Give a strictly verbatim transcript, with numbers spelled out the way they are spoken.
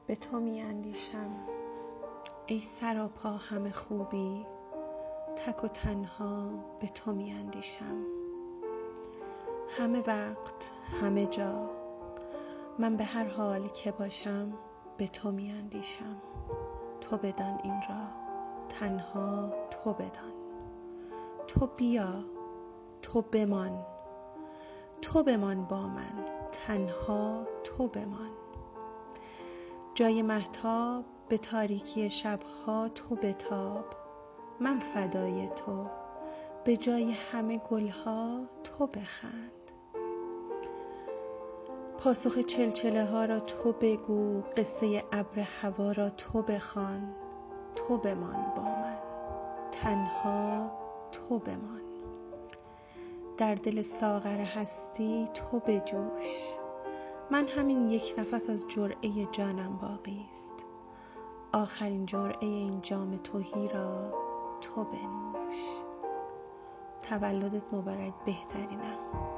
به تو می اندیشم ای سراپا همه خوبی، تک و تنها به تو می اندیشم. همه وقت همه جا من به هر حال که باشم به تو می اندیشم. تو بدان این را، تنها تو بدان. تو بیا، تو بمان، تو بمان با من، تنها تو بمان. جای مهتاب به تاریکی شبها تو بتاب، من فدای تو، به جای همه گلها تو بخند. پاسخ چلچله ها را تو بگو، قصه ابر هوا را تو بخوان. تو بمان با من، تنها تو بمان. در دل ساغر هستی تو بجوش، من همین یک نفس از جرعه جانم باقی است. آخرین جرعه این جام تهی را تو بنوش. تولدت مبارک بهترینم.